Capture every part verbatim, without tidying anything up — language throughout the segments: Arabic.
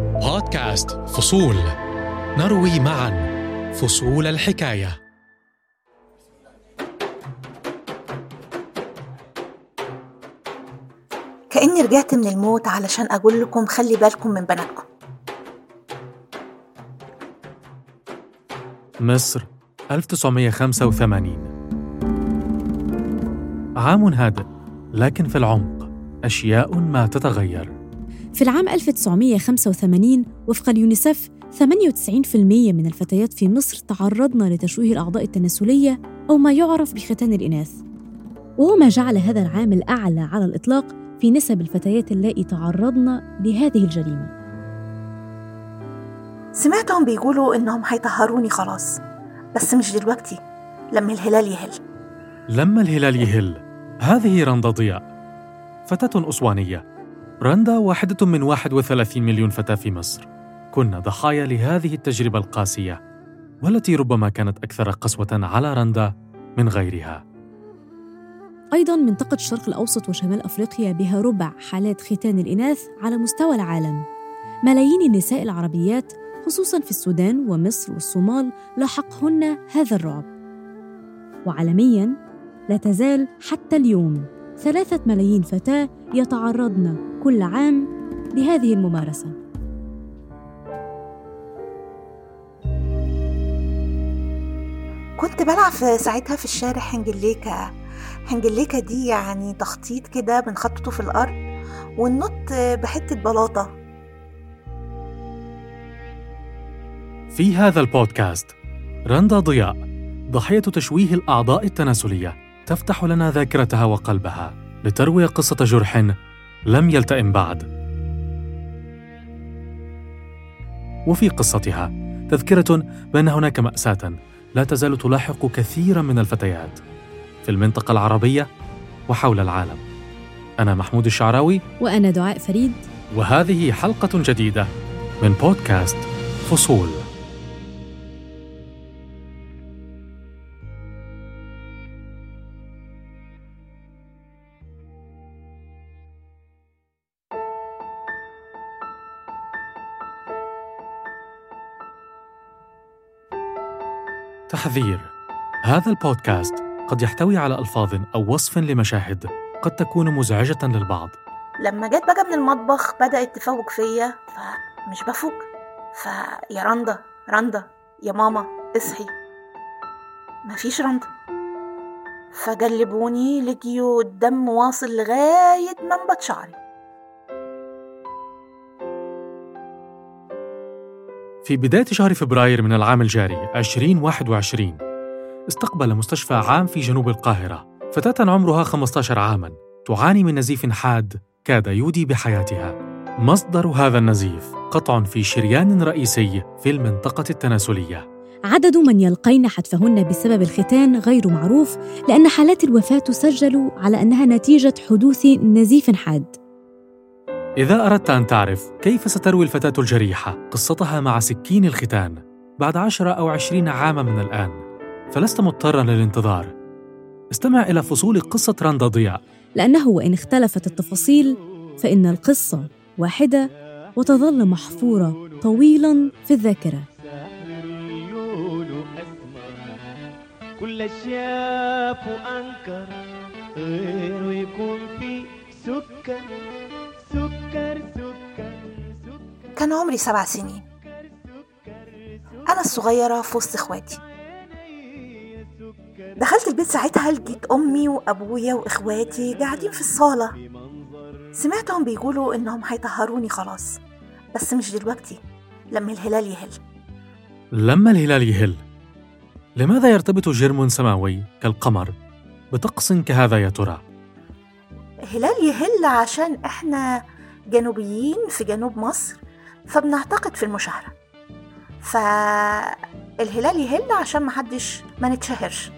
بودكاست فصول، نروي معا فصول الحكاية. كأني رجعت من الموت علشان أقول لكم خلي بالكم من بناتكم. مصر ألف وتسعمائة وخمسة وثمانين. عام هادئ، لكن في العمق أشياء ما تتغير. في العام ألف وتسعمائة وخمسة وثمانين وفق اليونيسف ثمانية وتسعين بالمئة من الفتيات في مصر تعرضن لتشويه الأعضاء التناسلية أو ما يعرف بختان الإناث، وهو ما جعل هذا العام الأعلى على الإطلاق في نسب الفتيات اللائي تعرضن لهذه الجريمة. سمعتهم بيقولوا إنهم هيطهروني خلاص، بس مش دلوقتي، لما الهلال يهل. لما الهلال يهل. هذه رندا ضياء، فتاة أسوانية. رندا واحدة من واحد وثلاثين مليون فتاة في مصر. كنا ضحايا لهذه التجربة القاسية، والتي ربما كانت أكثر قسوة على رندا من غيرها. أيضاً منطقة الشرق الأوسط وشمال أفريقيا بها ربع حالات ختان الإناث على مستوى العالم. ملايين النساء العربيات خصوصاً في السودان ومصر والصومال لاحقهن هذا الرعب. وعالمياً لا تزال حتى اليوم ثلاثة ملايين فتاة يتعرضن كل عام لهذه الممارسة. كنت بلعب في ساعتها في الشارع هنجليكا. هنجليكا دي يعني تخطيط كده بنخططه في الأرض وننط بحتة بلاطة. في هذا البودكاست رندا ضياء ضحية تشويه الأعضاء التناسلية تفتح لنا ذاكرتها وقلبها لتروي قصة جرح لم يلتئم بعد. وفي قصتها تذكرة بأن هناك مأساة لا تزال تلاحق كثيراً من الفتيات في المنطقة العربية وحول العالم. أنا محمود الشعراوي، وأنا دعاء فريد، وهذه حلقة جديدة من بودكاست فصول. تحذير: هذا البودكاست قد يحتوي على ألفاظ أو وصف لمشاهد قد تكون مزعجة للبعض. لما جيت بقى من المطبخ بدأت تفوق فيا، فمش بفوق، فيا رندا رندا يا ماما اصحي، مفيش رندا. فقلبوني لقيوا الدم واصل لغاية منبت شعري. في بداية شهر فبراير من العام الجاري ألفين وواحد وعشرين استقبل مستشفى عام في جنوب القاهرة فتاة عمرها خمسة عشر عاماً تعاني من نزيف حاد كاد يودي بحياتها. مصدر هذا النزيف قطع في شريان رئيسي في المنطقة التناسلية. عدد من يلقين حتفهن بسبب الختان غير معروف، لأن حالات الوفاة تسجل على أنها نتيجة حدوث نزيف حاد. إذا أردت أن تعرف كيف ستروي الفتاة الجريحة قصتها مع سكين الختان بعد عشرة أو عشرين عاماً من الآن، فلست مضطراً للانتظار. استمع إلى فصول قصة رندا ضياء، لأنه وإن اختلفت التفاصيل فإن القصة واحدة وتظل محفورة طويلاً في الذاكرة. كل شاف وأنكر غير ويكون في سكر سكر سكر سكر. كان عمري سبع سنين، أنا الصغيرة في وسط إخواتي. دخلت البيت ساعتها لقيت أمي وأبويا وإخواتي قاعدين في الصالة. سمعتهم بيقولوا إنهم هيطهروني خلاص، بس مش دلوقتي، لما الهلال يهل. لما الهلال يهل. لماذا يرتبط جرم سماوي كالقمر بطقس كهذا يا ترى؟ الهلال يهل عشان إحنا جنوبيين في جنوب مصر، فبنعتقد في المشاهرة. فالهلال يهل عشان محدش ما نتشهرش.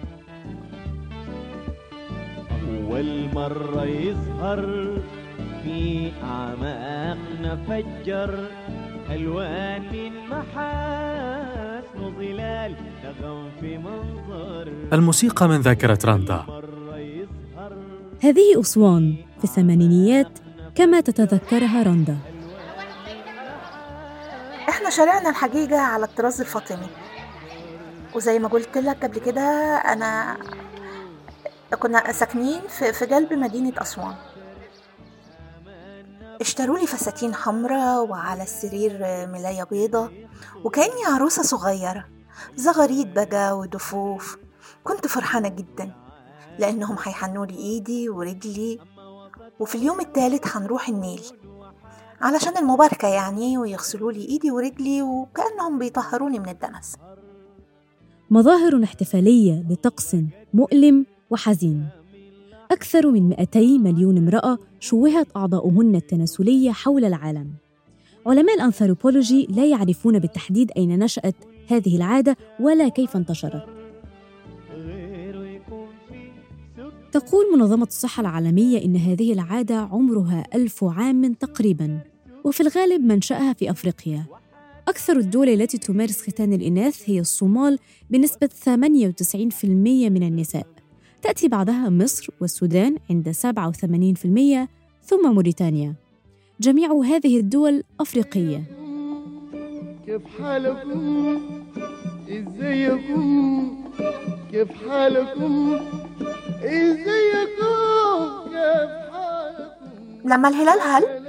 أول مرة يظهر في أعماقنا فجر ألوان من محاسن وظلال نغم في منظر. الموسيقى من ذاكرة رندا. هذه أسوان في الثمانينيات كما تتذكرها رندا. احنا شارعنا الحقيقة على الطراز الفاطمي، وزي ما قلت لك قبل كده انا كنا ساكنين في, في قلب مدينة أسوان. اشتروا لي فساتين حمراء وعلى السرير ملاية بيضة، وكأني عروسة صغيرة، زغاريد بقى ودفوف. كنت فرحانة جدا لأنهم هيحنوا لي إيدي ورجلي، وفي اليوم الثالث هنروح النيل علشان المباركة يعني، ويغسلوا لي إيدي ورجلي وكأنهم بيطهروني من الدنس. مظاهر احتفالية لطقس مؤلم وحزين. أكثر من مئتي مليون امرأة شوهت أعضاؤهن التناسلية حول العالم. علماء الأنثروبولوجي لا يعرفون بالتحديد أين نشأت هذه العادة ولا كيف انتشرت. تقول منظمة الصحة العالمية إن هذه العادة عمرها ألف عام تقريباً، وفي الغالب منشأها في أفريقيا. أكثر الدول التي تمارس ختان الإناث هي الصومال بنسبة ثمانية وتسعين بالمئة من النساء، تأتي بعدها مصر والسودان عند سبعة وثمانين بالمئة، ثم موريتانيا. جميع هذه الدول أفريقية. كيف حالكم؟ إزيكم؟ كيف حالكم؟ إزيكم؟ كيف حالكم؟ لما الهلال هل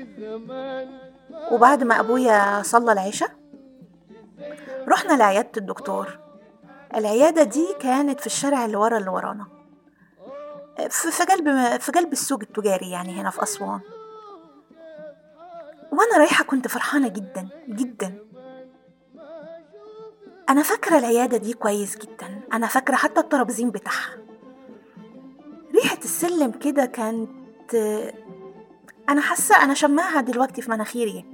وبعد ما أبويا صلى العشاء رحنا لعيادة الدكتور. العيادة دي كانت في الشارع اللي ورا اللي ورانا، في قلب في قلب السوق التجاري يعني هنا في أسوان. وأنا رايحة كنت فرحانة جدا جدا. أنا فاكرة العيادة دي كويس جدا، أنا فاكرة حتى الترابيزين بتاعها. ريحة السلم كده كانت، أنا حاسة أنا شماها دلوقتي في مناخيري،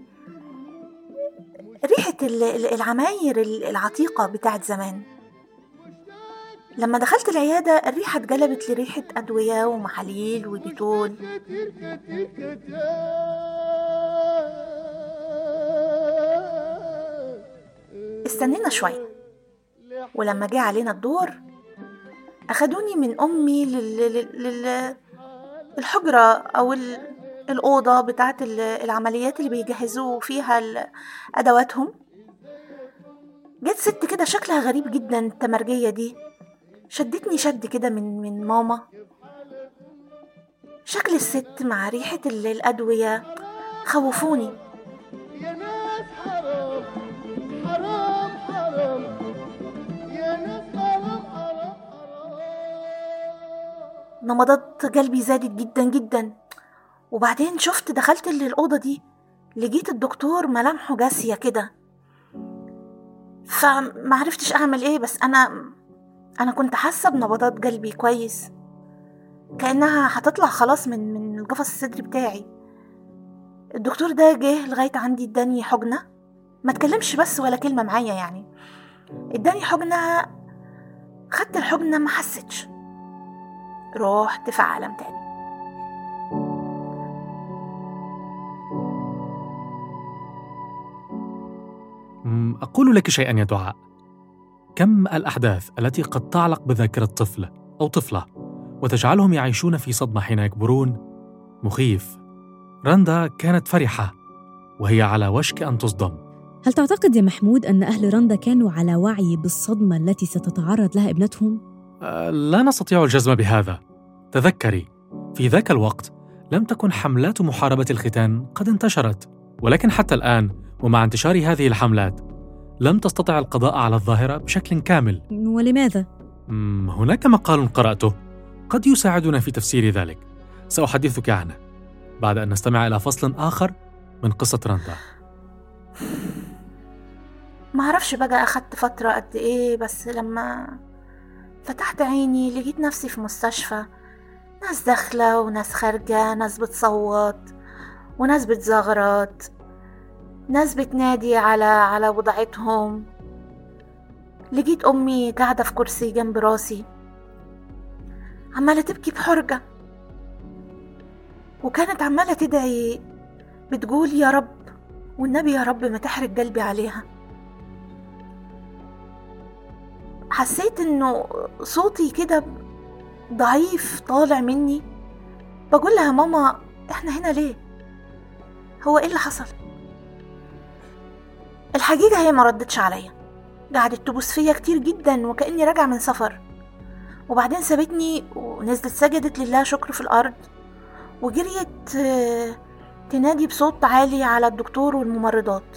ريحة العماير العتيقة بتاعت زمان. لما دخلت العيادة الريحة اتقلبت لريحة أدوية ومحاليل وديتول. استنينا شوية، ولما جاء علينا الدور أخدوني من أمي للحجرة أو الأوضة بتاعت العمليات اللي بيجهزوا فيها أدواتهم. جت ست كده شكلها غريب جدا، التمرجية دي شدتني شد كده من من ماما. شكل الست مع ريحة الأدوية خوفوني. يا ناس حرام حرام حرام، يا ناس حرام حرام حرام. نبضات قلبي زادت جدا جدا. وبعدين شفت دخلت الأوضة دي لقيت الدكتور ملامحه جاسية كده، فمعرفتش أعمل إيه. بس أنا أنا كنت حاسة بنبضات قلبي كويس، كأنها هتطلع خلاص من من القفص الصدري بتاعي. الدكتور ده جه لغاية عندي، اداني حجنة، ما تكلمش بس ولا كلمة معايا يعني. اداني حجنة، خدت الحجنة ما حسيتش، روحت في عالم تاني. أقول لك شيئاً يا دعاء. كم الأحداث التي قد تعلق بذاكرة طفل أو طفلة وتجعلهم يعيشون في صدمة حين يكبرون مخيف. رندا كانت فرحة وهي على وشك أن تصدم. هل تعتقد يا محمود أن أهل رندا كانوا على وعي بالصدمة التي ستتعرض لها ابنتهم؟ أه لا نستطيع الجزم بهذا. تذكري، في ذاك الوقت لم تكن حملات محاربة الختان قد انتشرت، ولكن حتى الآن ومع انتشار هذه الحملات لم تستطع القضاء على الظاهرة بشكل كامل. ولماذا؟ هناك مقال قرأته قد يساعدنا في تفسير ذلك، سأحدثك عنه بعد أن نستمع إلى فصل آخر من قصة رندا. ما أعرفش بقى أخدت فترة قد إيه، بس لما فتحت عيني لقيت نفسي في مستشفى، ناس داخلة وناس خارجة، ناس بتصوت وناس بتزغرط، ناس بتنادي على على وضعتهم. لقيت أمي قاعدة في كرسي جنب راسي عمالة تبكي بحرقة، وكانت عمالة تدعي بتقول يا رب والنبي يا رب ما تحرق قلبي عليها. حسيت انه صوتي كده ضعيف طالع مني، بقول لها ماما احنا هنا ليه؟ هو ايه اللي حصل؟ الحقيقة هي ما ردتش عليا، قعدت تبوس فيا كتير جدا وكأني راجعة من سفر، وبعدين سابتني ونزلت سجدت لله شكر في الأرض، وجريت آه، تنادي بصوت عالي على الدكتور والممرضات.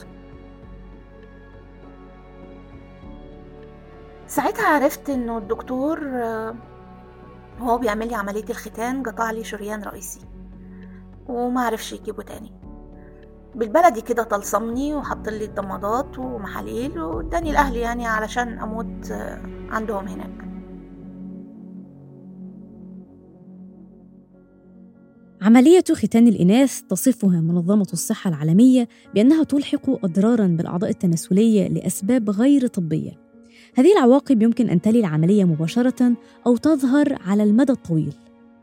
ساعتها عرفت انه الدكتور آه، وهو بيعمل لي عملية الختان قطع لي شريان رئيسي وما عرفش يجيبه تاني. بالبلدي كده طلصمني وحط لي الضمادات ومحاليل واداني الاهل يعني علشان اموت آه، عندهم هناك. عملية ختان الإناث تصفها منظمة الصحة العالمية بأنها تلحق أضراراً بالأعضاء التناسلية لأسباب غير طبية. هذه العواقب يمكن أن تلي العملية مباشرة أو تظهر على المدى الطويل.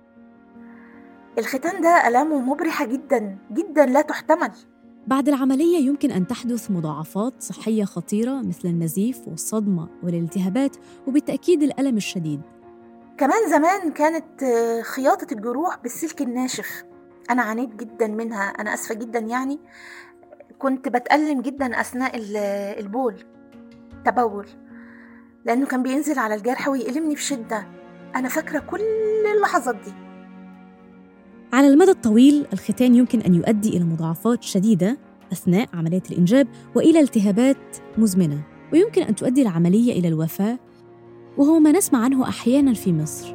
الختان ده ألامه مبرحة جدا جدا لا تحتمل. بعد العملية يمكن أن تحدث مضاعفات صحية خطيرة مثل النزيف والصدمة والالتهابات وبالتأكيد الألم الشديد. كمان زمان كانت آه، خياطة الجروح بالسلك الناشف، أنا عانيت جدا منها، أنا أسفة جدا يعني. كنت بتألم جدا أثناء ال- البول تبول، لأنه كان بينزل على الجرح ويألمني بشدة. أنا فاكرة كل اللحظات دي. على المدى الطويل الختان يمكن أن يؤدي إلى مضاعفات شديدة أثناء عملية الإنجاب وإلى التهابات مزمنة، ويمكن أن تؤدي العملية إلى الوفاة، وهو ما نسمع عنه أحياناً في مصر.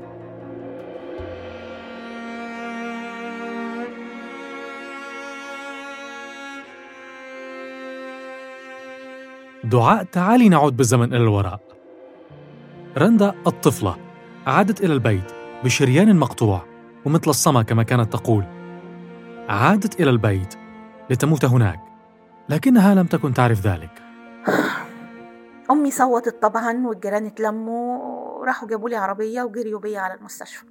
دعاء تعالي نعود بالزمن إلى الوراء. رندا الطفلة عادت إلى البيت بشريان مقطوع ومتلصمة كما كانت تقول. عادت إلى البيت لتموت هناك، لكنها لم تكن تعرف ذلك. أمي صوتت طبعا والجيران اتلموا وراحوا جابوا لي عربية وجريوا بيا على المستشفى.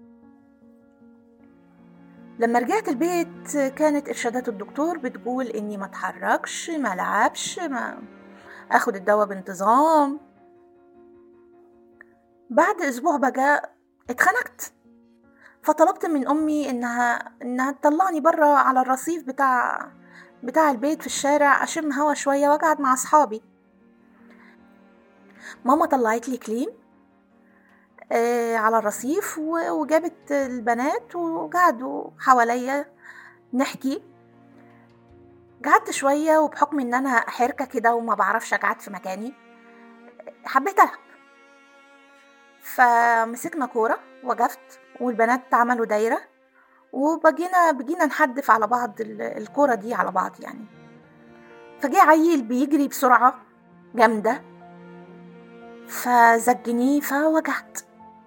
لما رجعت البيت كانت إرشادات الدكتور بتقول إني ما اتحركش، ما لعبش، ما أخد الدواء بانتظام. بعد أسبوع بقى اتخنقت، فطلبت من أمي إنها إنها تطلعني برا على الرصيف بتاع بتاع البيت في الشارع أشم هوا شوية وأقعد مع أصحابي. ماما طلعت لي كليم آه على الرصيف وجابت البنات وقعدوا حواليا نحكي. قعدت شوية، وبحكم إن أنا حركة كده وما بعرفش أقعد في مكاني حبيت ألعب، فمسكنا كورة وقفت والبنات عملوا دايرة وبقينا بقينا نحدف على بعض الكورة دي على بعض يعني. فجاء عيل بيجري بسرعة جامدة فزجني فوجعت.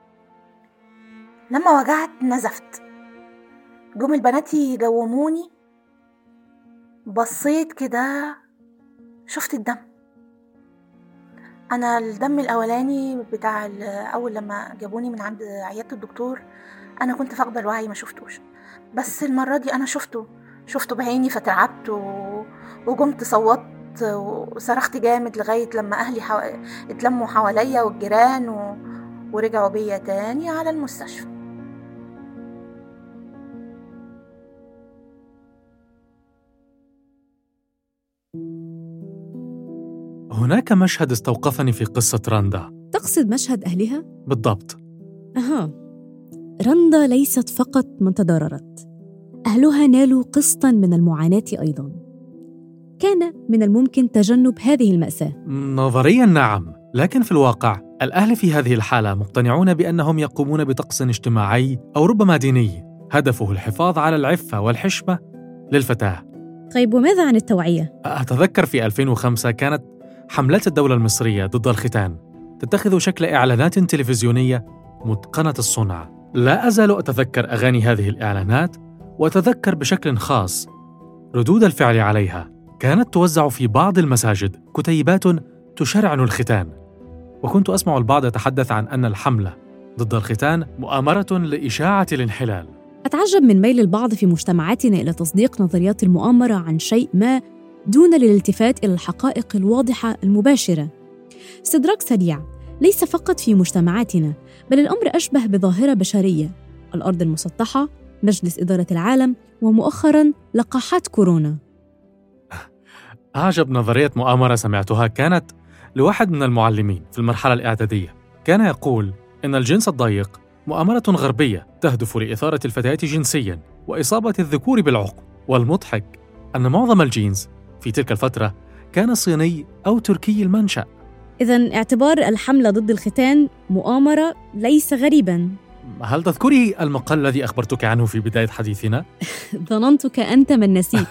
لما وجعت نزفت، جم البنات يجوموني، بصيت كده شفت الدم. انا الدم الاولاني بتاع اول لما جابوني من عند عيادة الدكتور انا كنت فاقده الوعي ما شفتوش، بس المرة دي انا شفته شفته بعيني فترعبت و... وقمت صوت وصرخت جامد لغاية لما أهلي حو... اتلموا حواليا والجيران و... ورجعوا بيا تاني على المستشفى. هناك مشهد استوقفني في قصة رندا. تقصد مشهد أهلها؟ بالضبط. أها، رندا ليست فقط من تضررت، أهلها نالوا قسطاً من المعاناة أيضاً. كان من الممكن تجنب هذه المأساة. نظرياً نعم، لكن في الواقع الأهل في هذه الحالة مقتنعون بأنهم يقومون بطقس اجتماعي أو ربما ديني هدفه الحفاظ على العفة والحشمة للفتاة. طيب وماذا عن التوعية؟ أتذكر في ألفين وخمسة كانت حملات الدولة المصرية ضد الختان تتخذ شكل إعلانات تلفزيونية متقنة الصنع. لا أزال أتذكر أغاني هذه الإعلانات، وأتذكر بشكل خاص ردود الفعل عليها. كانت توزع في بعض المساجد كتيبات تشرعن الختان، وكنت أسمع البعض يتحدث عن أن الحملة ضد الختان مؤامرة لإشاعة الانحلال. أتعجب من ميل البعض في مجتمعاتنا إلى تصديق نظريات المؤامرة عن شيء ما دون الالتفات إلى الحقائق الواضحة المباشرة. استدراك سريع، ليس فقط في مجتمعاتنا، بل الأمر أشبه بظاهرة بشرية. الأرض المسطحة، مجلس إدارة العالم، ومؤخراً لقاحات كورونا. أعجب نظرية مؤامرة سمعتها كانت لواحد من المعلمين في المرحلة الإعدادية. كان يقول إن الجنس الضيق مؤامرة غربية تهدف لإثارة الفتيات جنسياً وإصابة الذكور بالعقم. والمضحك أن معظم الجينز في تلك الفترة كان صيني أو تركي المنشأ. إذن اعتبار الحملة ضد الختان مؤامرة ليس غريباً. هل تذكري المقال الذي أخبرتك عنه في بداية حديثنا؟ ظننتك أنت من نسيت.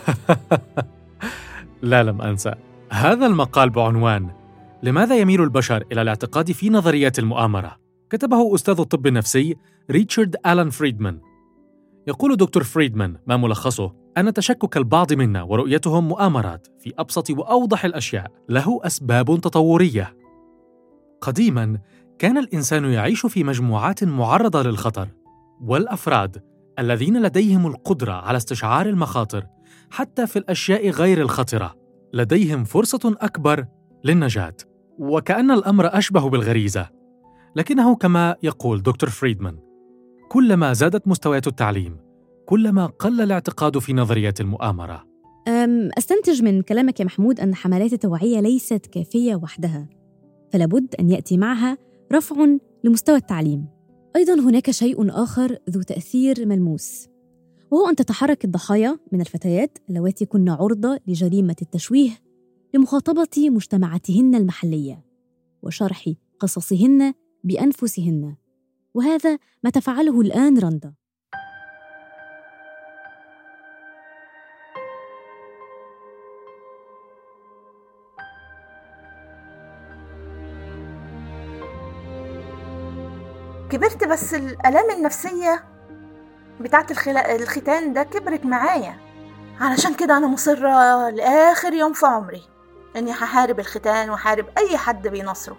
لا، لم أنسى. هذا المقال بعنوان لماذا يميل البشر إلى الاعتقاد في نظريات المؤامرة؟ كتبه أستاذ الطب النفسي ريتشارد آلان فريدمان. يقول دكتور فريدمان ما ملخصه أن تشكك البعض منا ورؤيتهم مؤامرات في أبسط وأوضح الأشياء له أسباب تطورية. قديماً كان الإنسان يعيش في مجموعات معرضة للخطر، والأفراد الذين لديهم القدرة على استشعار المخاطر حتى في الأشياء غير الخطرة لديهم فرصة أكبر للنجاة، وكأن الأمر أشبه بالغريزة. لكنه كما يقول دكتور فريدمان، كلما زادت مستويات التعليم كلما قل الاعتقاد في نظريات المؤامرة. أستنتج من كلامك يا محمود أن حملات التوعية ليست كافية وحدها، فلابد أن يأتي معها رفع لمستوى التعليم. أيضاً هناك شيء آخر ذو تأثير ملموس، وهو أن تتحرك الضحايا من الفتيات اللواتي كن عرضة لجريمة التشويه لمخاطبة مجتمعاتهن المحلية وشرح قصصهن بأنفسهن، وهذا ما تفعله الآن رندا. كبرت، بس الآلام النفسية بتاعت الخلا... الختان ده كبرت معايا. علشان كده أنا مصرة لآخر يوم في عمري إني هحارب الختان وحارب أي حد بينصره.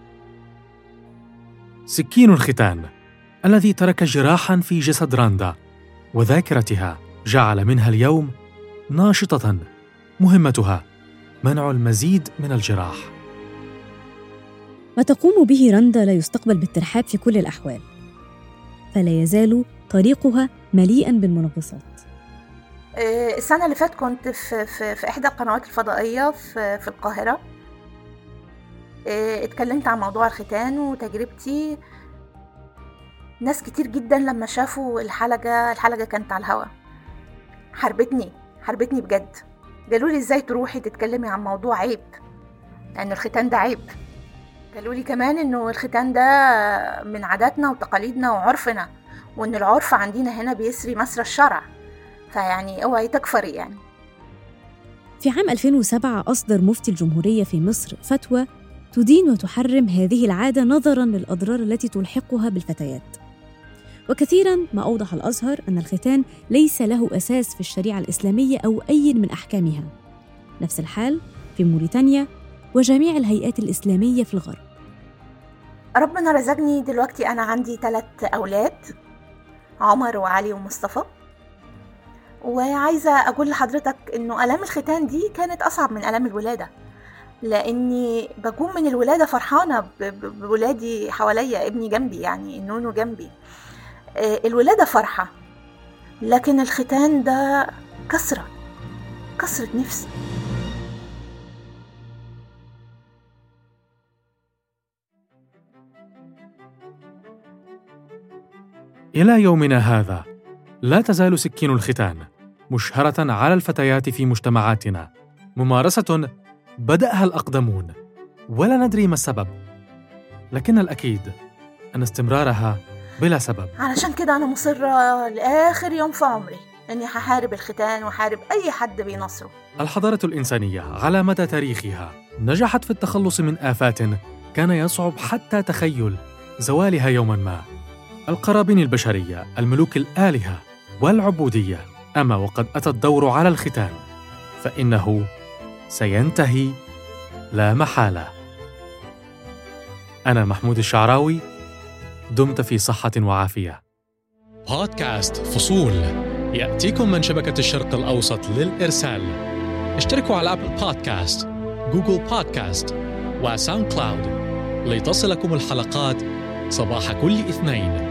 سكين الختان الذي ترك جراحاً في جسد راندا وذاكرتها جعل منها اليوم ناشطة مهمتها منع المزيد من الجراح. ما تقوم به رندا لا يستقبل بالترحاب في كل الأحوال، فلا يزال طريقها مليئاً بالمنغصات. السنة اللي فات كنت في, في, في إحدى القنوات الفضائية في, في القاهرة. اتكلمت عن موضوع الختان وتجربتي. ناس كتير جدا لما شافوا الحلقة الحلقة كانت على الهواء حربتني حربتني بجد. قالوا لي ازاي تروحي تتكلمي عن موضوع عيب، لأن الختان ده عيب. قالوا لي كمان إنه الختان ده من عاداتنا وتقاليدنا وعرفنا، وإن العرف عندنا هنا بيسري مسرى الشرع، فيعني اوعي تكفري يعني. في عام ألفين وسبعة أصدر مفتي الجمهورية في مصر فتوى تدين وتحرم هذه العادة نظراً للأضرار التي تلحقها بالفتيات. وكثيراً ما أوضح الأزهر أن الختان ليس له أساس في الشريعة الإسلامية أو أي من أحكامها. نفس الحال في موريتانيا وجميع الهيئات الإسلامية في الغرب. ربنا رزقني دلوقتي أنا عندي ثلاث أولاد، عمر وعلي ومصطفى. وعايزة أقول لحضرتك إنه آلام الختان دي كانت أصعب من آلام الولادة، لأني بقوم من الولادة فرحانة بولادي حواليا، ابني جنبي يعني النونو جنبي. الولادة فرحة، لكن الختان ده كسرة كسرة نفس. إلى يومنا هذا لا تزال سكين الختان مشهرة على الفتيات في مجتمعاتنا، ممارسة بدأها الأقدمون ولا ندري ما السبب، لكن الأكيد أن استمرارها بلا سبب. علشان كده أنا مصرة لآخر يوم في عمري أني هحارب الختان وحارب أي حد بينصره. الحضارة الإنسانية على مدى تاريخها نجحت في التخلص من آفات كان يصعب حتى تخيل زوالها يوماً ما. القرابين البشرية، الملوك الآلهة والعبودية. أما وقد أتى الدور على الختان فإنه سينتهي لا محالة. أنا محمود الشعراوي، دمت في صحة وعافية. بودكاست فصول يأتيكم من شبكة الشرق الأوسط للإرسال. اشتركوا على أبل بودكاست، جوجل بودكاست وساوند كلاود لتصلكم الحلقات صباح كل اثنين.